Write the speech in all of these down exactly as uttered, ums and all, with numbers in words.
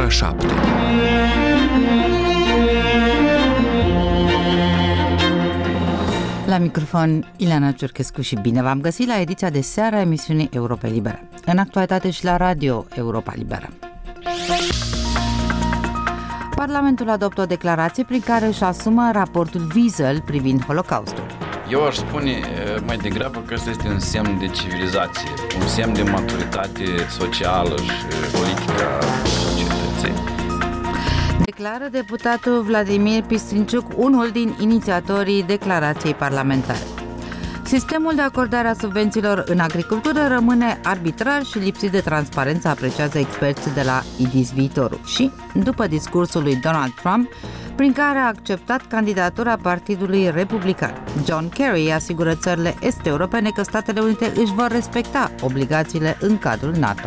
șapte. La microfon, Ileana Ciurchescu și bine v-am găsit la ediția de seară a emisiunii Europa Liberă. În actualitate și la radio Europa Liberă. Parlamentul adoptă o declarație prin care își asumă raportul Wiesel privind Holocaustul. Eu aș spune mai degrabă că ăsta este un semn de civilizație, un semn de maturitate socială și politică a societății. Declară deputatul Vladimir Pistrinciuc, unul din inițiatorii declarației parlamentare. Sistemul de acordare a subvențiilor în agricultură rămâne arbitrar și lipsit de transparență, apreciază experții de la I D I S Viitorul. Și, după discursul lui Donald Trump, prin care a acceptat candidatura Partidului Republican, John Kerry asigură țările est-europene că Statele Unite își vor respecta obligațiile în cadrul NATO.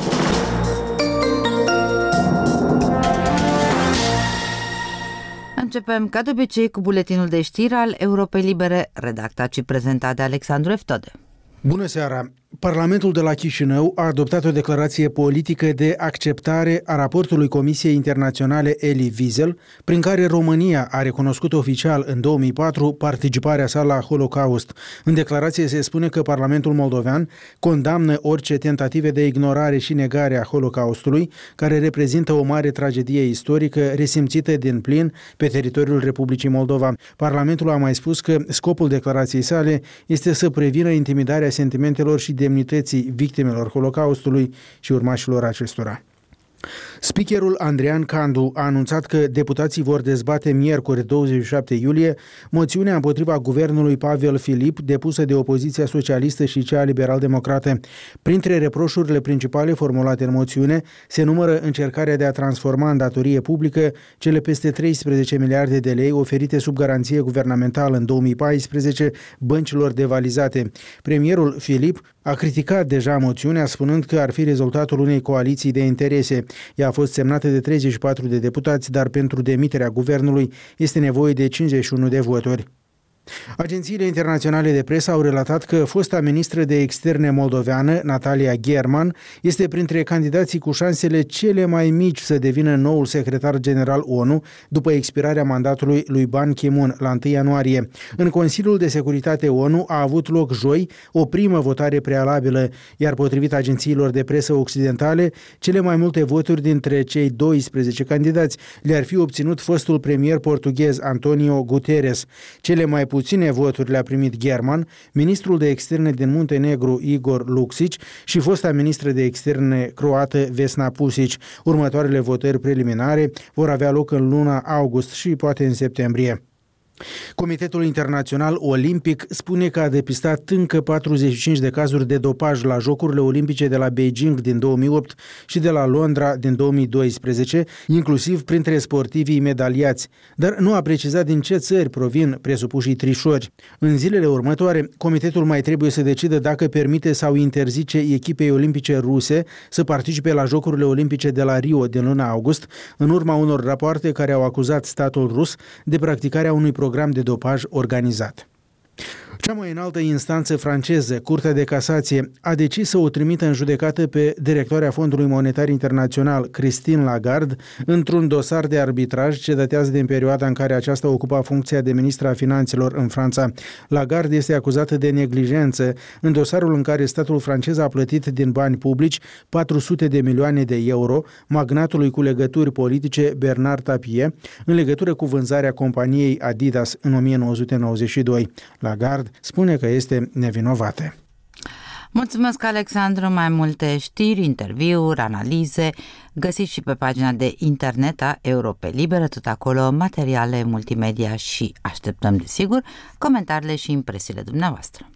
Începem, ca de obicei, cu buletinul de știri al Europei Libere, redactat și prezentat de Alexandru Eftode. Bună seara! Parlamentul de la Chișinău a adoptat o declarație politică de acceptare a raportului Comisiei Internaționale Elie Wiesel, prin care România a recunoscut oficial în două mii patru participarea sa la Holocaust. În declarație se spune că Parlamentul moldovean condamnă orice tentative de ignorare și negare a Holocaustului, care reprezintă o mare tragedie istorică resimțită din plin pe teritoriul Republicii Moldova. Parlamentul a mai spus că scopul declarației sale este să prevină intimidarea sentimentelor și demnității victimelor Holocaustului și urmașilor acestora. Speakerul Andrean Candu a anunțat că deputații vor dezbate miercuri douăzeci și șapte iulie moțiunea împotriva guvernului Pavel Filip depusă de opoziția socialistă și cea liberal-democrată. Printre reproșurile principale formulate în moțiune se numără încercarea de a transforma în datorie publică cele peste treisprezece miliarde de lei oferite sub garanție guvernamentală în două mii paisprezece băncilor devalizate. Premierul Filip a criticat deja moțiunea, spunând că ar fi rezultatul unei coaliții de interese. Ea a fost semnată de treizeci și patru de deputați, dar pentru demiterea guvernului este nevoie de cincizeci și unu de voturi. Agențiile internaționale de presă au relatat că fosta ministră de externe moldoveană, Natalia German, este printre candidații cu șansele cele mai mici să devină noul secretar general O N U după expirarea mandatului lui Ban Ki-moon la întâi ianuarie. În Consiliul de Securitate O N U a avut loc joi o primă votare prealabilă, iar potrivit agențiilor de presă occidentale, cele mai multe voturi dintre cei doisprezece candidați le-ar fi obținut fostul premier portughez Antonio Guterres. Cele mai puține voturi le-a primit German, ministrul de externe din Muntenegru Igor Luksic și fosta ministră de externe croată Vesna Pusic. Următoarele votări preliminare vor avea loc în luna august și poate în septembrie. Comitetul Internațional Olimpic spune că a depistat încă patruzeci și cinci de cazuri de dopaj la Jocurile Olimpice de la Beijing din două mii opt și de la Londra din două mii doisprezece, inclusiv printre sportivii medaliați, dar nu a precizat din ce țări provin presupușii trișori. În zilele următoare, comitetul mai trebuie să decidă dacă permite sau interzice echipei olimpice ruse să participe la Jocurile Olimpice de la Rio din luna august, în urma unor rapoarte care au acuzat statul rus de practicarea unui program de dopaj organizat. Cea mai înaltă instanță franceză, Curtea de Casație, a decis să o trimită în judecată pe directoarea Fondului Monetar Internațional, Christine Lagarde, într-un dosar de arbitraj ce datează din perioada în care aceasta ocupa funcția de ministra finanțelor în Franța. Lagarde este acuzată de neglijență în dosarul în care statul francez a plătit din bani publici patru sute de milioane de euro magnatului cu legături politice Bernard Tapie în legătură cu vânzarea companiei Adidas în o mie nouă sute nouăzeci și doi. Lagarde spune că este nevinovată. Mulțumesc, Alexandru. Mai multe știri, interviuri, analize găsiți și pe pagina de internet a Europei Libere, tot acolo materiale multimedia și așteptăm, desigur, comentariile și impresiile dumneavoastră.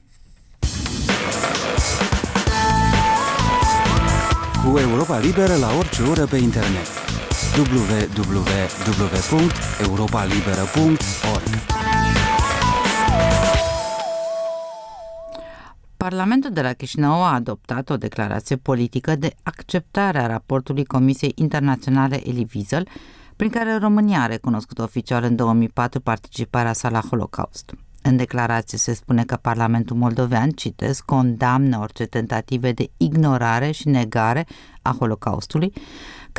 Cu Europa Liberă la orice oră pe internet. w w w punct europa liberă punct org. Parlamentul de la Chișinău a adoptat o declarație politică de acceptare a raportului Comisiei Internaționale Elie Wiesel, prin care România a recunoscut oficial în două mii patru participarea sa la Holocaust. În declarație se spune că Parlamentul moldovean, citesc, condamnă orice tentative de ignorare și negare a Holocaustului,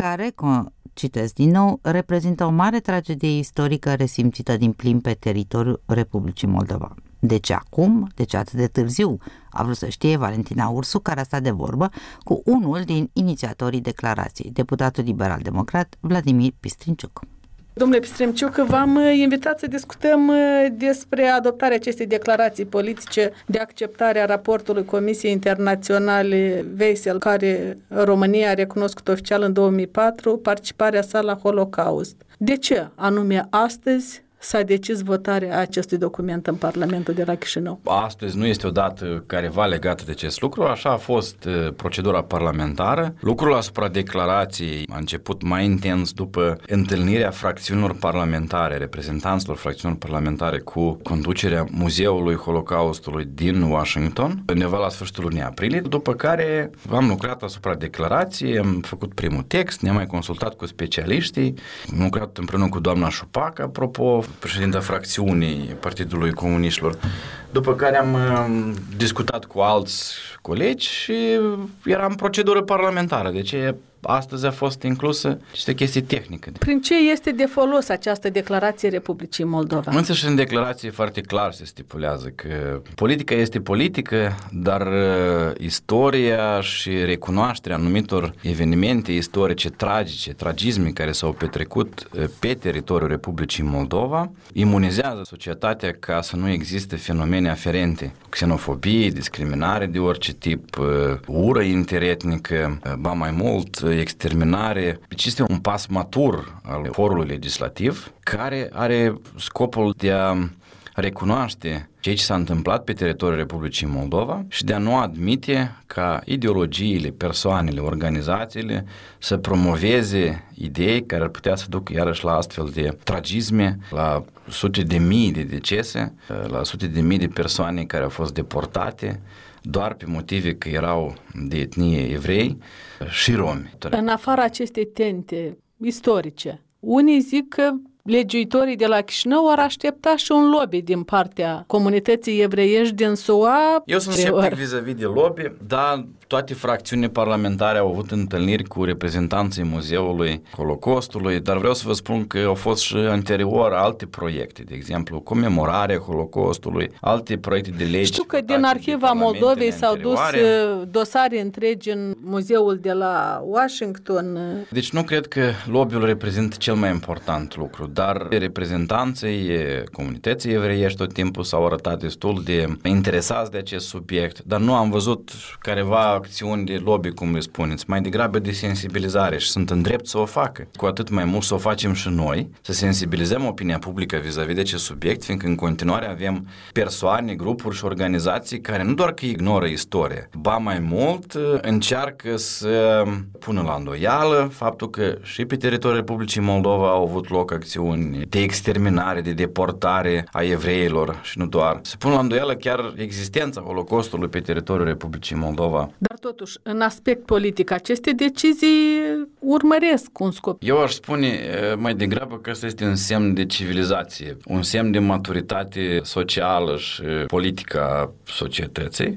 care, citesc din nou, reprezintă o mare tragedie istorică resimțită din plin pe teritoriul Republicii Moldova. De ce acum? De ce atât de târziu? A vrut să știe Valentina Ursu, care a stat de vorbă cu unul din inițiatorii declarației, deputatul liberal-democrat Vladimir Pistrinciuc. Domnule Pistrinciuc, v-am invitat să discutăm despre adoptarea acestei declarații politice de acceptare a raportului Comisiei Internaționale Wiesel, care România a recunoscut oficial în două mii patru participarea sa la Holocaust. De ce anume astăzi s-a decis votarea acestui document în Parlamentul de la Chișinău? Astăzi nu este o dată careva legată de acest lucru, așa a fost procedura parlamentară. Lucrul asupra declarației a început mai intens după întâlnirea fracțiunilor parlamentare, reprezentanților fracțiunilor parlamentare cu conducerea Muzeului Holocaustului din Washington, undeva la sfârșitul lunii aprilie, după care am lucrat asupra declarației, am făcut primul text, ne-am mai consultat cu specialiștii, am lucrat împreună cu doamna Șupac, apropo, președinta fracțiunii Partidului Comuniștilor, după care am uh, discutat cu alți colegi și era în procedură parlamentară, deci astăzi a fost inclusă niște chestii tehnice. Prin ce este de folos această declarație Republicii Moldova? Însă și în declarație foarte clar se stipulează că politica este politică, dar uh, istoria și recunoașterea anumitor evenimente istorice tragice, tragisme care s-au petrecut uh, pe teritoriul Republicii Moldova, imunizează societatea ca să nu existe fenomene aferente, xenofobie, discriminare de orice tip, uh, ură interetnică, uh, ba mai mult, exterminare. Deci este un pas matur al forului legislativ care are scopul de a recunoaște ceea ce s-a întâmplat pe teritoriul Republicii Moldova și de a nu admite ca ideologiile, persoanele, organizațiile să promoveze idei care ar putea să ducă iarăși la astfel de tragisme, la sute de mii de decese, la sute de mii de persoane care au fost deportate doar pe motive că erau de etnie evrei și romi. În afara acestei tente istorice, unii zic că legiuitorii de la Chișinău ar aștepta și un lobby din partea comunității evreiești din S U A. Eu sunt sceptic vis-a-vis de lobby, dar toate fracțiunile parlamentare au avut întâlniri cu reprezentanții Muzeului Holocaustului, dar vreau să vă spun că au fost și anterior alte proiecte, de exemplu, comemorarea Holocaustului, alte proiecte de lege. Știu că din Arhiva Moldovei s-au dus dosare întregi în Muzeul de la Washington. Deci nu cred că lobby-ul reprezintă cel mai important lucru, dar reprezentanții comunității evreiești tot timpul s-au arătat destul de interesați de acest subiect, dar nu am văzut careva acțiuni de lobby, cum le spuneți, mai degrabă de sensibilizare și sunt în drept să o facă. Cu atât mai mult să o facem și noi, să sensibilizăm opinia publică vis-a-vis de acest subiect, fiindcă în continuare avem persoane, grupuri și organizații care nu doar că ignoră istoria, ba mai mult încearcă să pună la îndoială faptul că și pe teritoriul Republicii Moldova au avut loc acțiuni de exterminare, de deportare a evreilor și nu doar. Se pun la îndoială chiar existența Holocaustului pe teritoriul Republicii Moldova. Dar totuși, în aspect politic, aceste decizii urmăresc un scop. Eu aș spune mai degrabă că asta este un semn de civilizație, un semn de maturitate socială și politică a societății.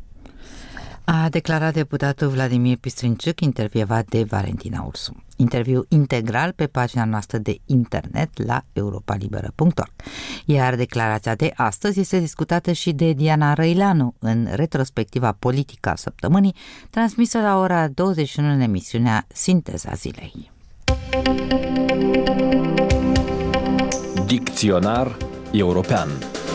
A declarat deputatul Vladimir Pistrinciuc, intervievat de Valentina Ursu. Interviu integral pe pagina noastră de internet la europa liberă punct org. Iar declarația de astăzi este discutată și de Diana Răileanu în retrospectiva politică a săptămânii, transmisă la ora douăzeci și unu în emisiunea Sinteza zilei. Dicționar european.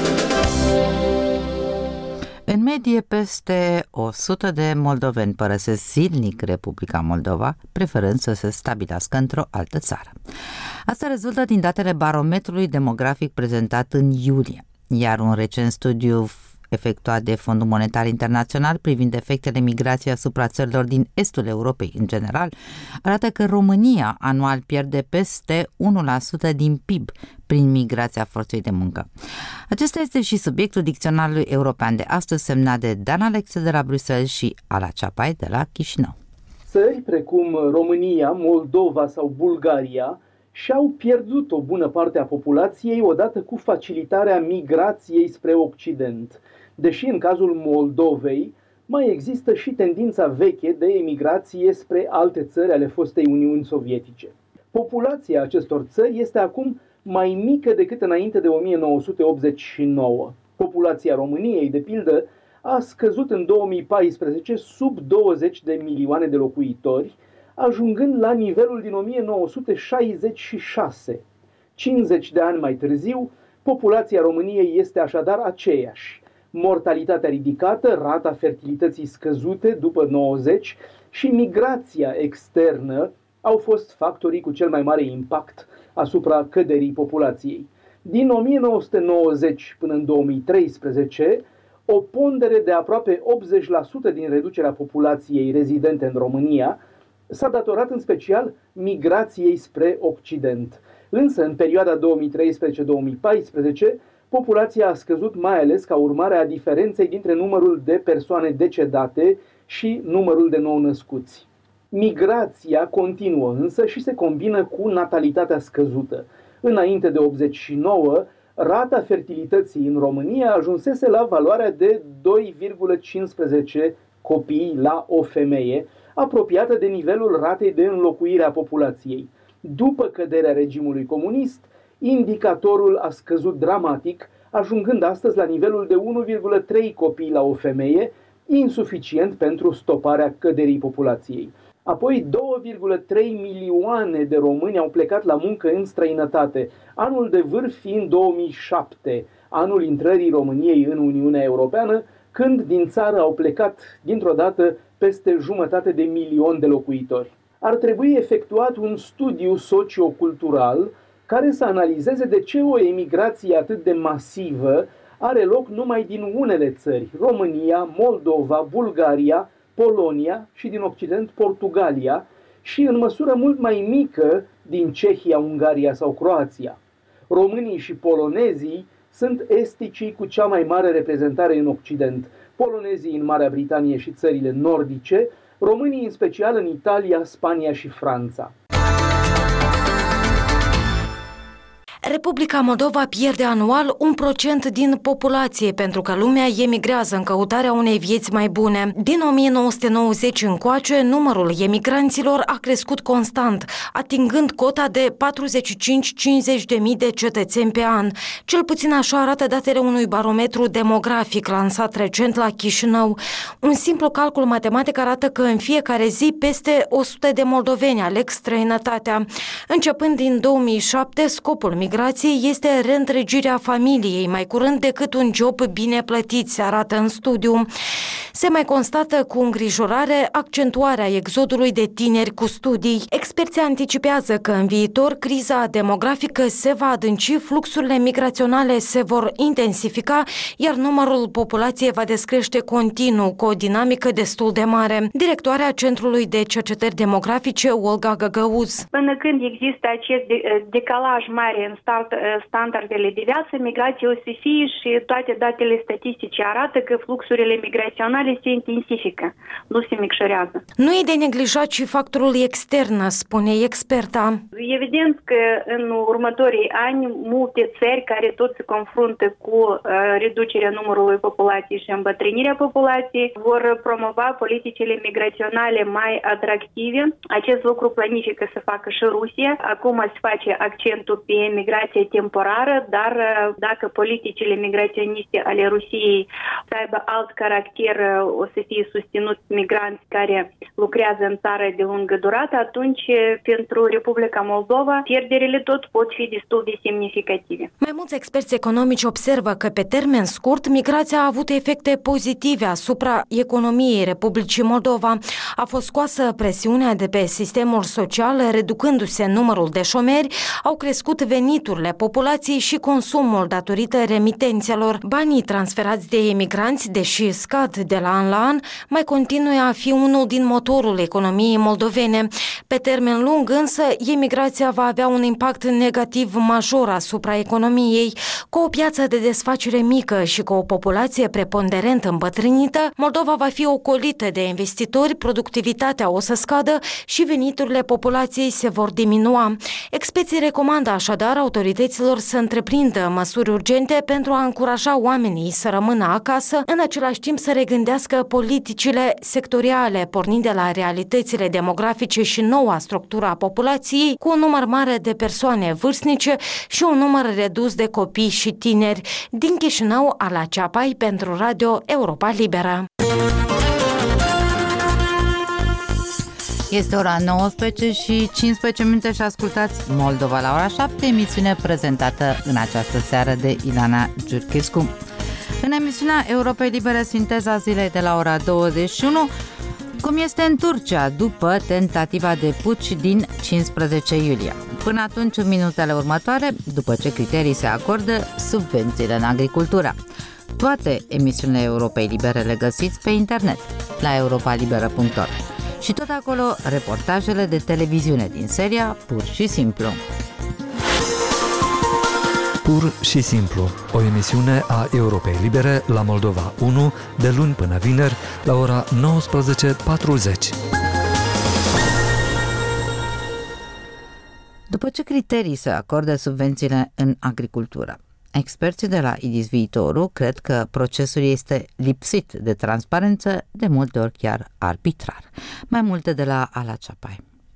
În medie, peste o sută de moldoveni părăsesc zilnic Republica Moldova, preferând să se stabilească într-o altă țară. Asta rezultă din datele barometrului demografic prezentat în iulie, iar un recent studiu efectuat de Fondul Monetar Internațional privind efectele migrației asupra țărilor din estul Europei în general, arată că România anual pierde peste unu la sută din P I B prin migrația forței de muncă. Acesta este și subiectul dicționarului european de astăzi, semnat de Dan Alexe de la Bruxelles și Ala Ceapai de la Chișinău. Țări precum România, Moldova sau Bulgaria și-au pierdut o bună parte a populației odată cu facilitarea migrației spre Occident. Deși în cazul Moldovei mai există și tendința veche de emigrație spre alte țări ale fostei Uniuni Sovietice. Populația acestor țări este acum mai mică decât înainte de o mie nouă sute optzeci și nouă. Populația României, de pildă, a scăzut în două mii paisprezece sub douăzeci de milioane de locuitori, ajungând la nivelul din o mie nouă sute șaizeci și șase. cincizeci de ani mai târziu, populația României este așadar aceeași. Mortalitatea ridicată, rata fertilității scăzute după nouăzeci și migrația externă au fost factorii cu cel mai mare impact asupra căderii populației. Din o mie nouă sute nouăzeci până în două mii treisprezece, o pondere de aproape optzeci la sută din reducerea populației rezidente în România s-a datorat în special migrației spre Occident. Însă, în perioada două mii treisprezece două mii paisprezece, populația a scăzut mai ales ca urmare a diferenței dintre numărul de persoane decedate și numărul de nou-născuți. Migrația continuă însă și se combină cu natalitatea scăzută. Înainte de optzeci și nouă, rata fertilității în România ajunsese la valoarea de doi virgulă cincisprezece copii la o femeie, apropiată de nivelul ratei de înlocuire a populației. După căderea regimului comunist, indicatorul a scăzut dramatic, ajungând astăzi la nivelul de unu virgulă trei copii la o femeie, insuficient pentru stoparea căderii populației. Apoi două virgulă trei milioane de români au plecat la muncă în străinătate, anul de vârf fiind două mii șapte, anul intrării României în Uniunea Europeană, când din țară au plecat dintr-o dată peste jumătate de milion de locuitori. Ar trebui efectuat un studiu sociocultural care să analizeze de ce o emigrație atât de masivă are loc numai din unele țări, România, Moldova, Bulgaria, Polonia și din Occident Portugalia și în măsură mult mai mică din Cehia, Ungaria sau Croația. Românii și polonezii sunt esticii cu cea mai mare reprezentare în Occident, polonezii în Marea Britanie și țările nordice, românii în special în Italia, Spania și Franța. Republica Moldova pierde anual un procent din populație pentru că lumea emigrează în căutarea unei vieți mai bune. Din o mie nouă sute nouăzeci încoace, numărul emigranților a crescut constant, atingând cota de patruzeci și cinci cincizeci de mii de cetățeni pe an. Cel puțin așa arată datele unui barometru demografic lansat recent la Chișinău. Un simplu calcul matematic arată că în fiecare zi peste o sută de moldoveni aleg străinătatea. Începând din două mii șapte, scopul migrației este reîntregirea familiei, mai curând decât un job bine plătit, se arată în studiu. Se mai constată cu îngrijorare accentuarea exodului de tineri cu studii. Experții anticipează că în viitor criza demografică se va adânci, fluxurile migraționale se vor intensifica, iar numărul populației va descrește continuu, cu o dinamică destul de mare. Directoarea Centrului de Cercetări Demografice, Olga Găgăuz. Până când există acest decalaj mare în standardele de viață, migrația o să fie și toate datele statistice arată că fluxurile migraționale se intensifică, nu se micșorează. Nu e de neglijat și factorul extern, spune experta. Evident că în următorii ani multe țări care tot se confruntă cu uh, reducerea numărului populației și îmbătrânirea populației vor promova politicile migraționale mai atractive. Acest lucru planifică să facă și Rusia. Acum se face accentul pe migrație temporară, dar dacă politicile migraționiste ale Rusiei să aibă alt caracter, o să fie susținut migranți care lucrează în țară de lungă durată, atunci pentru Republica Moldova pierderile tot pot fi destul de semnificative. Mai mulți experți economici observă că pe termen scurt migrația a avut efecte pozitive asupra economiei Republicii Moldova. A fost scoasă presiunea de pe sistemul social, reducându-se numărul de șomeri, au crescut veniturile populației și consumul datorită remitențelor. Banii transferați de emigranți, deși scad de la an la an, mai continuă a fi unul din motorul economiei moldovene. Pe termen lung însă, emigrația va avea un impact negativ major asupra economiei. Cu o piață de desfacere mică și cu o populație preponderent îmbătrânită, Moldova va fi ocolită de investitori, productivitatea o să scadă și veniturile populației se vor diminua. Experții recomandă așadar autorităților să întreprindă măsuri urgente pentru a încuraja oamenii să rămână acasă, în același timp să regândească politicile sectoriale, pornind de la realitățile demografice și noua structură a populației, cu un număr mare de persoane vârstnice și un număr redus de copii și tineri. Din Chișinău, Ala Ceapai pentru Radio Europa Liberă. Este ora nouăsprezece și cincisprezece minute și ascultați Moldova la ora șapte, emisiune prezentată în această seară de Ilana Giurchescu. În emisiunea Europei Libere, sinteza zilei de la ora douăzeci și unu, cum este în Turcia după tentativa de puci din cincisprezece iulie. Până atunci, în minutele următoare, după ce criterii se acordă subvențiile în agricultură. Toate emisiunile Europei Libere le găsiți pe internet, la europa liberă punct org. Și tot acolo reportajele de televiziune din seria Pur și Simplu. Pur și Simplu, o emisiune a Europei Libere la Moldova unu, de luni până vineri, la ora nouăsprezece patruzeci. După ce criterii se acordă subvențiile în agricultură? Experții de la I D I S Viitorul cred că procesul este lipsit de transparență, de multe ori chiar arbitrar. Mai multe de la Ala Ceapai.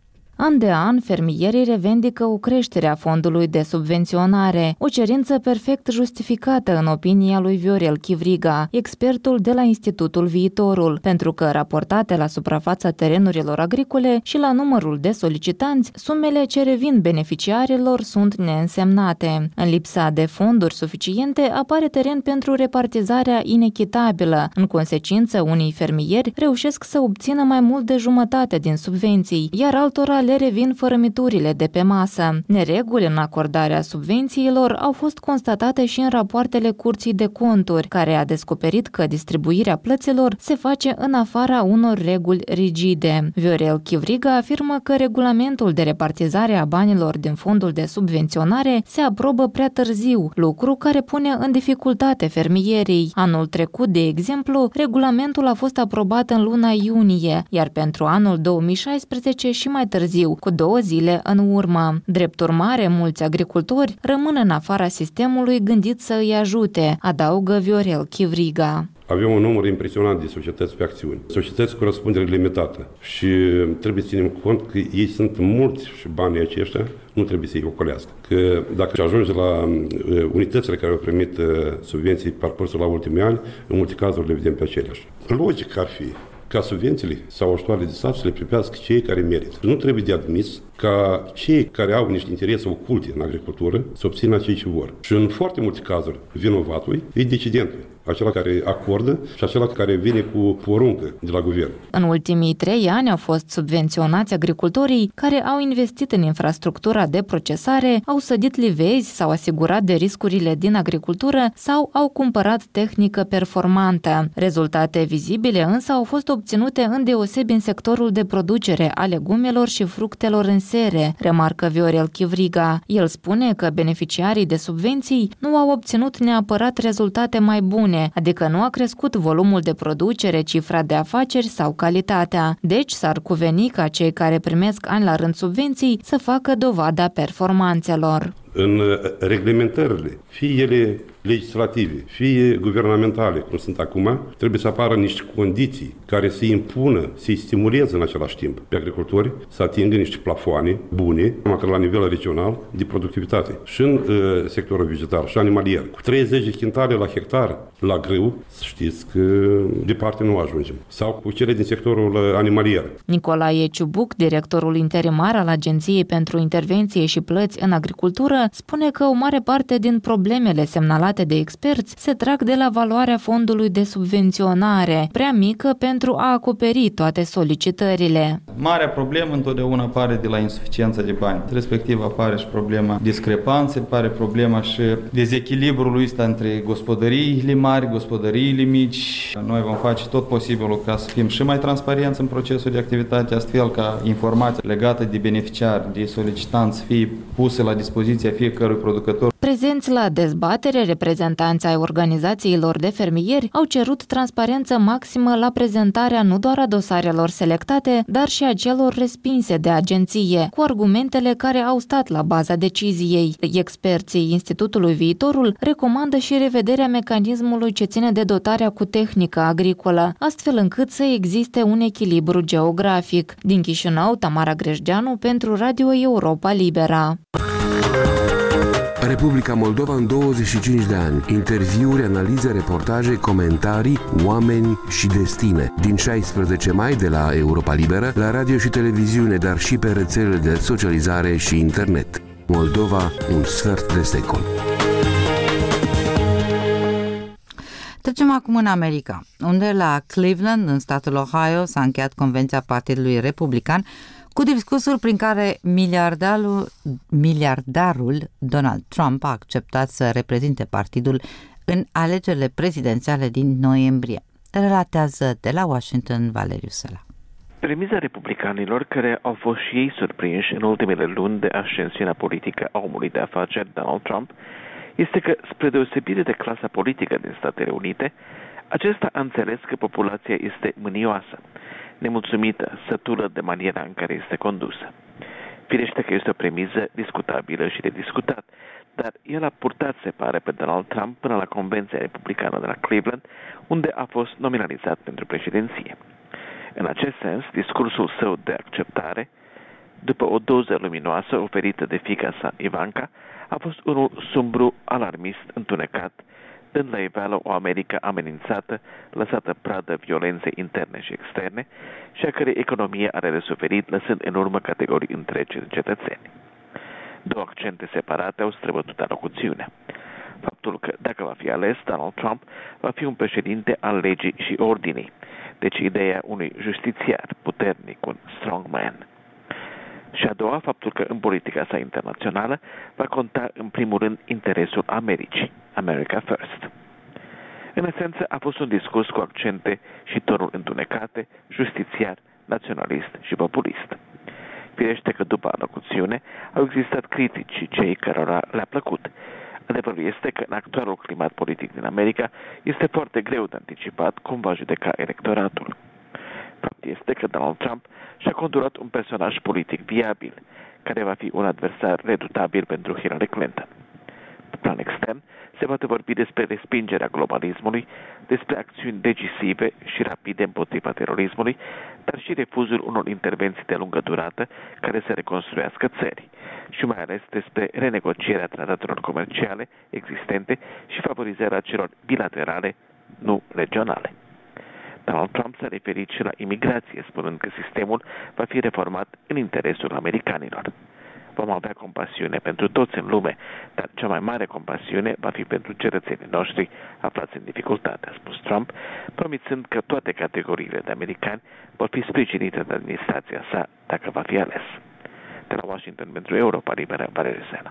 An de an, fermierii revendică o creștere a fondului de subvenționare, o cerință perfect justificată în opinia lui Viorel Chivriga, expertul de la Institutul Viitorul, pentru că, raportate la suprafața terenurilor agricole și la numărul de solicitanți, sumele ce revin beneficiarilor sunt neînsemnate. În lipsa de fonduri suficiente, apare teren pentru repartizarea inechitabilă. În consecință, unii fermieri reușesc să obțină mai mult de jumătate din subvenții, iar altora le revin fărămiturile de pe masă. Nereguli în acordarea subvențiilor au fost constatate și în rapoartele Curții de Conturi, care a descoperit că distribuirea plăților se face în afara unor reguli rigide. Viorel Chivriga afirmă că regulamentul de repartizare a banilor din fondul de subvenționare se aprobă prea târziu, lucru care pune în dificultate fermierii. Anul trecut, de exemplu, regulamentul a fost aprobat în luna iunie, iar pentru anul două mii șaisprezece și mai târziu, cu două zile în urmă. Drept urmare, mulți agricultori rămân în afara sistemului gândit să îi ajute, adaugă Viorel Chivriga. Avem un număr impresionant de societăți pe acțiuni, societăți cu răspundere limitată și trebuie să ținem cont că ei sunt mulți și banii aceștia nu trebuie să-i ocolească. Că dacă ajunge la unitățile care au primit subvenții parcursul la ultimii ani, în multe cazuri le vedem pe aceleași. Logic ar fi ca subvențiile sau ajutoarele de stat să le primească cei care merită. Nu trebuie de admis ca cei care au niște interese oculte în agricultură să obțină ceea ce vor. Și în foarte multe cazuri, vinovatul e decidentul, acela care acordă și acela care vine cu poruncă de la guvern. În ultimii trei ani au fost subvenționați agricultorii care au investit în infrastructura de procesare, au sădit livezi, s-au asigurat de riscurile din agricultură sau au cumpărat tehnică performantă. Rezultate vizibile însă au fost obținute îndeosebi în sectorul de producere a legumelor și fructelor în sere, remarcă Viorel Chivriga. El spune că beneficiarii de subvenții nu au obținut neapărat rezultate mai bune, adică nu a crescut volumul de producere, cifra de afaceri sau calitatea. Deci s-ar cuveni ca cei care primesc ani la rând subvenții să facă dovada performanțelor. În reglementările, fie ele legislative, fie guvernamentale, cum sunt acum, trebuie să apară niște condiții care să impună, să-i stimuleze în același timp pe agricultori să atingă niște plafoane bune, măcar la nivel regional, de productivitate. Și în uh, sectorul vegetal și animalier. Cu treizeci de chintale la hectar la grâu, știți că departe nu ajungem. Sau cu cele din sectorul animalier. Nicolae Ciubuc, directorul interimar al Agenției pentru Intervenție și Plăți în Agricultură, spune că o mare parte din problemele semnalate de experți se trag de la valoarea fondului de subvenționare, prea mică pentru a acoperi toate solicitările. Marea problemă întotdeauna apare de la insuficiența de bani. Respectiv apare și problema discrepanței, apare problema și dezechilibrului ăsta între gospodăriile mari, gospodăriile mici. Noi vom face tot posibilul ca să fim și mai transparenți în procesul de activitate, astfel ca informația legată de beneficiari, de solicitanți, fie puse la dispoziția fiecărui producător. Prezenți la dezbatere, reprezentanții Reprezentanții ai organizațiilor de fermieri au cerut transparență maximă la prezentarea nu doar a dosarelor selectate, dar și a celor respinse de agenție, cu argumentele care au stat la baza deciziei. Experții Institutului Viitorul recomandă și revederea mecanismului ce ține de dotarea cu tehnică agricolă, astfel încât să existe un echilibru geografic. Din Chișinău, Tamara Grejdeanu pentru Radio Europa Libera. Republica Moldova în douăzeci și cinci de ani. Interviuri, analize, reportaje, comentarii, oameni și destine. Din șaisprezece mai de la Europa Liberă, la radio și televiziune, dar și pe rețelele de socializare și internet. Moldova, un sfert de secol. Trecem acum în America, unde la Cleveland, în statul Ohio, s-a încheiat convenția Partidului Republican cu discursul prin care miliardarul, miliardarul Donald Trump a acceptat să reprezinte partidul în alegerile prezidențiale din noiembrie. Relatează de la Washington Valeriu Sela. Premiza republicanilor, care au fost și ei surprinși în ultimele luni de ascensiunea politică a omului de afaceri Donald Trump, este că, spre deosebire de clasa politică din Statele Unite, acesta a înțeles că populația este mânioasă, nemulțumită, sătură de maniera în care este condusă. Firește că este o premiză discutabilă și de discutat, dar el a purtat, se pare, pe Donald Trump până la Convenția Republicană de la Cleveland, unde a fost nominalizat pentru președinție. În acest sens, discursul său de acceptare, după o doză luminoasă oferită de fiica sa, Ivanka, a fost unul sumbru, alarmist, întunecat, dând la iveală o America amenințată, lăsată pradă violențe interne și externe și a cărei economie are de suferit, lăsând în urmă categorii întregi de cetățeni. Două accente separate au străbătut alocuțiunea. Faptul că, dacă va fi ales, Donald Trump va fi un președinte al legii și ordinii, deci ideea unui justițiar puternic, un strongman. Și a doua, faptul că în politica sa internațională va conta în primul rând interesul Americii, America First. În esență, a fost un discurs cu accente și tonuri întunecate, justițiar, naționalist și populist. Firește că după alocuțiune au existat critici și cei cărora le-a plăcut. Adevărul este că în actualul climat politic din America este foarte greu de anticipat cum va judeca electoratul. Fapt este că Donald Trump și-a conturat un personaj politic viabil, care va fi un adversar redutabil pentru Hillary Clinton. Pe plan extern, se poate vorbi despre respingerea globalismului, despre acțiuni decisive și rapide împotriva terorismului, dar și refuzul unor intervenții de lungă durată care să reconstruiască țări, și mai ales despre renegocierea tratatelor comerciale existente și favorizarea celor bilaterale, nu regionale. Donald Trump s-a referit și la imigrație, spunând că sistemul va fi reformat în interesul americanilor. Vom avea compasiune pentru toți în lume, dar cea mai mare compasiune va fi pentru cetățenii noștri aflați în dificultate, a spus Trump, promițând că toate categoriile de americani vor fi sprijinite de administrația sa dacă va fi ales. De la Washington pentru Europa Liberă, Valeriu Sela.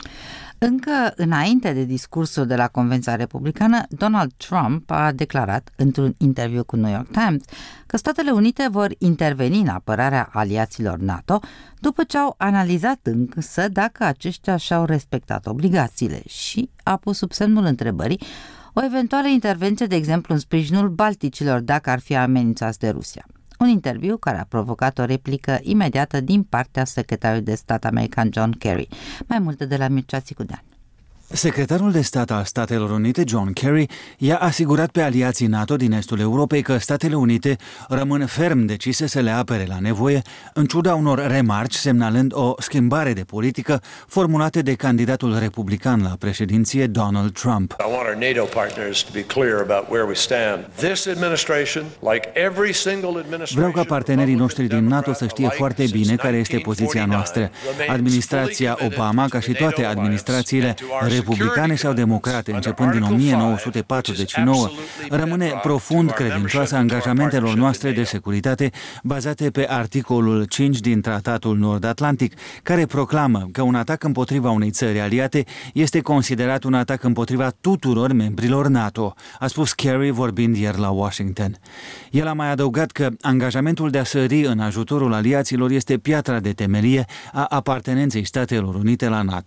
Încă înainte de discursul de la Convenția Republicană, Donald Trump a declarat într-un interviu cu New York Times că Statele Unite vor interveni în apărarea aliaților NATO după ce au analizat însă dacă aceștia și-au respectat obligațiile și a pus sub semnul întrebării o eventuală intervenție, de exemplu, în sprijinul balticilor dacă ar fi amenințați de Rusia. Un interviu care a provocat o replică imediată din partea secretarului de stat american John Kerry. Mai multe de la Mircea Țicudean. Secretarul de stat al Statelor Unite, John Kerry, i-a asigurat pe aliații NATO din estul Europei că Statele Unite rămân ferm decise să le apere la nevoie, în ciuda unor remarci semnalând o schimbare de politică formulate de candidatul republican la președinție, Donald Trump. I want our NATO partners to be clear about where we stand. This administration, like every single administration, Vreau ca partenerii noștri din NATO să știe foarte bine care este poziția noastră. Administrația Obama, ca și toate administrațiile republicane sau democrate, începând din o mie nouă sute patruzeci și nouă, rămâne profund credincioasă angajamentelor noastre de securitate bazate pe articolul cinci din Tratatul Nord-Atlantic, care proclamă că un atac împotriva unei țări aliate este considerat un atac împotriva tuturor membrilor NATO, a spus Kerry vorbind ieri la Washington. El a mai adăugat că angajamentul de a sări în ajutorul aliaților este piatra de temelie a apartenenței Statelor Unite la NATO.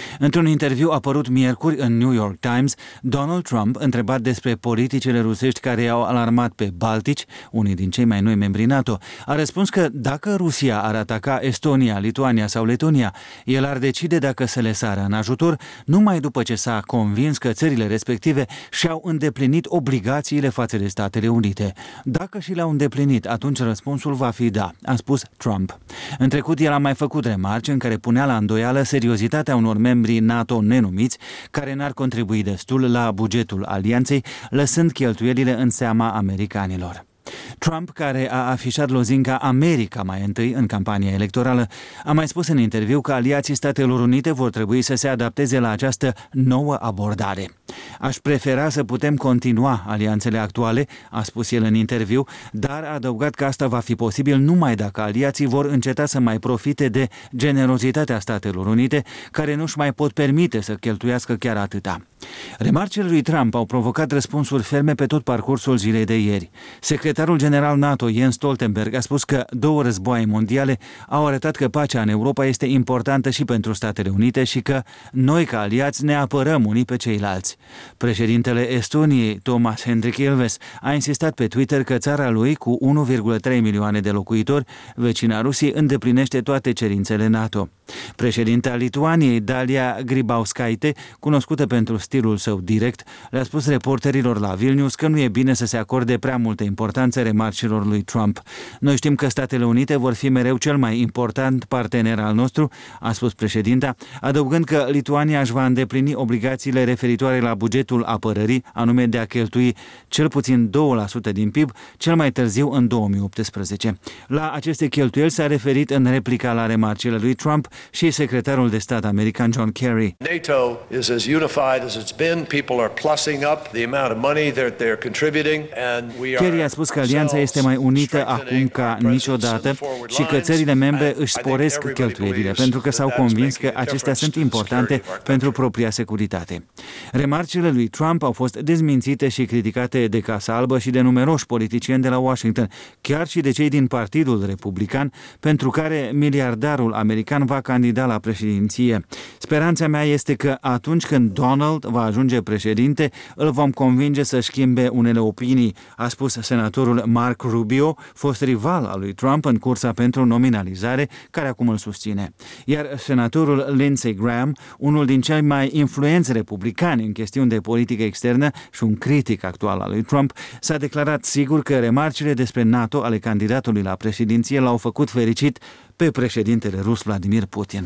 Într-un interviu apărut miercuri în New York Times, Donald Trump, întrebat despre politicile rusești care i-au alarmat pe baltici, unii din cei mai noi membri NATO, a răspuns că dacă Rusia ar ataca Estonia, Lituania sau Letonia, el ar decide dacă să le sară în ajutor numai după ce s-a convins că țările respective și-au îndeplinit obligațiile față de Statele Unite. Dacă și le-au îndeplinit, atunci răspunsul va fi da, a spus Trump. În trecut, el a mai făcut remarci în care punea la îndoială seriozitatea unor membri NATO nenumiți, care n-ar contribui destul la bugetul alianței, lăsând cheltuielile în seama americanilor. Trump, care a afișat lozinca America mai întâi în campania electorală, a mai spus în interviu că aliații Statelor Unite vor trebui să se adapteze la această nouă abordare. Aș prefera să putem continua alianțele actuale, a spus el în interviu, dar a adăugat că asta va fi posibil numai dacă aliații vor înceta să mai profite de generozitatea Statelor Unite, care nu-și mai pot permite să cheltuiască chiar atâta. Remarcile lui Trump au provocat răspunsuri ferme pe tot parcursul zilei de ieri. Secretarul general NATO, Jens Stoltenberg, a spus că două războaie mondiale au arătat că pacea în Europa este importantă și pentru Statele Unite și că noi, ca aliați, ne apărăm unii pe ceilalți. Președintele Estoniei, Toomas Hendrik Ilves, a insistat pe Twitter că țara lui, cu unu virgulă trei milioane de locuitori, vecina Rusiei, îndeplinește toate cerințele NATO. Președinta Lituaniei, Dalia Grybauskaite, cunoscută pentru stilul său direct, le-a spus reporterilor la Vilnius că nu e bine să se acorde prea multă importanță remarcilor lui Trump. Noi știm că Statele Unite vor fi mereu cel mai important partener al nostru, a spus președinta, adăugând că Lituania își va îndeplini obligațiile referitoare la bugetul apărării, anume de a cheltui cel puțin doi la sută din P I B, cel mai târziu în două mii optsprezece. La aceste cheltuieli s-a referit în replica la remarcile lui Trump și secretarul de stat american John Kerry. NATO is as unified as it's been. People are plussing up the amount of money that they're contributing and we are. Kerry a spus că alianța este mai unită acum ca niciodată și că țările membre își sporesc cheltuielile pentru că s-au convins că acestea sunt importante pentru propria securitate. Remarcile lui Trump au fost dezmințite și criticate de Casa Albă și de numeroși politicieni de la Washington, chiar și de cei din Partidul Republican, pentru care miliardarul american va candida la președinție. Speranța mea este că atunci când Donald va ajunge președinte, îl vom convinge să schimbe unele opinii, a spus senatorul Mark Rubio, fost rival al lui Trump în cursa pentru nominalizare, care acum îl susține. Iar senatorul Lindsey Graham, unul din cei mai influenți republicani în chestiuni de politică externă și un critic actual al lui Trump, s-a declarat sigur că remarcile despre NATO ale candidatului la președinție l-au făcut fericit pe președintele rus Vladimir Putin.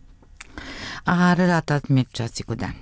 A relatat Mircea Țicudean.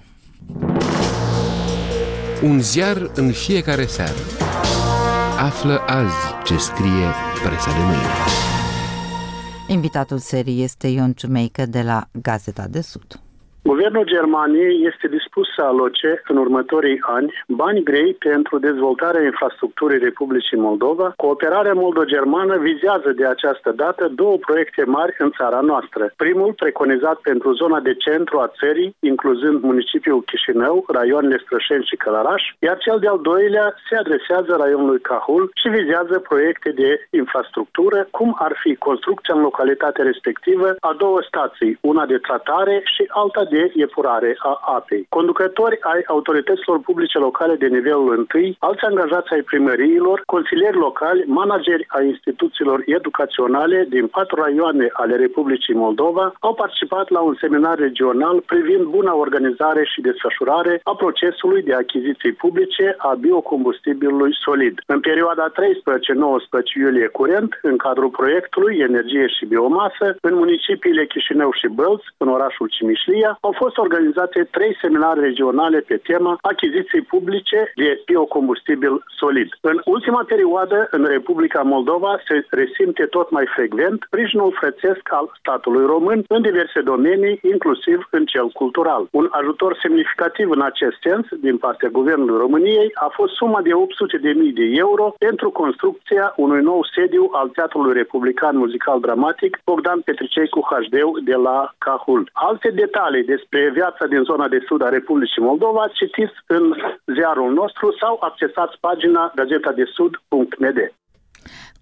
Un ziar în fiecare seară. Află azi ce scrie presa de mâine. Invitatul serii este Ion Ciumeică de la Gazeta de Sud. Guvernul Germaniei este dispus să aloce în următorii ani bani grei pentru dezvoltarea infrastructurii Republicii Moldova. Cooperarea moldo-germană vizează de această dată două proiecte mari în țara noastră. Primul, preconizat pentru zona de centru a țării, incluzând municipiul Chișinău, raioanele Strășeni și Călăraș, iar cel de-al doilea se adresează raionului Cahul și vizează proiecte de infrastructură, cum ar fi construcția în localitatea respectivă a două stații, una de tratare și alta de epurare a apei. Conducători ai autorităților publice locale de nivelul întâi, alți angajați ai primăriilor, consilieri locali, manageri ai instituțiilor educaționale din patru raioane ale Republicii Moldova au participat la un seminar regional privind buna organizare și desfășurare a procesului de achiziții publice a biocombustibilului solid. În perioada treisprezece nouăsprezece iulie curent, în cadrul proiectului Energie și Biomasă, în municipiile Chișinău și Bălți, în orașul Cimișlia, au fost organizate trei seminare regionale pe tema achiziții publice de biocombustibil solid. În ultima perioadă, în Republica Moldova se resimte tot mai frecvent sprijinul frățesc al statului român în diverse domenii, inclusiv în cel cultural. Un ajutor semnificativ în acest sens, din partea Guvernului României, a fost suma de opt sute de mii de euro pentru construcția unui nou sediu al Teatrului Republican Muzical Dramatic Bogdan Petricecu H D de la Cahul. Alte detalii despre viața din zona de sud a Republicii Moldova citiți în ziarul nostru sau accesați pagina gazeta de sud punct m d.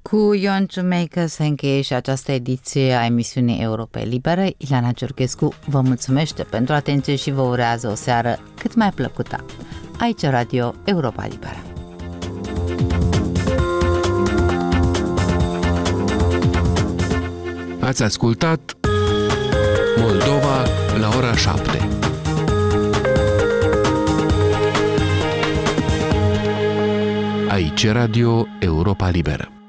Cu Ion Ciumeică se încheie și această ediție a emisiunii Europe Libere. Ileana Ciorchescu vă mulțumește pentru atenție și vă urează o seară cât mai plăcută. Aici Radio Europa Liberă. Ați ascultat Moldova la ora șapte. Aici Radio Europa Liberă.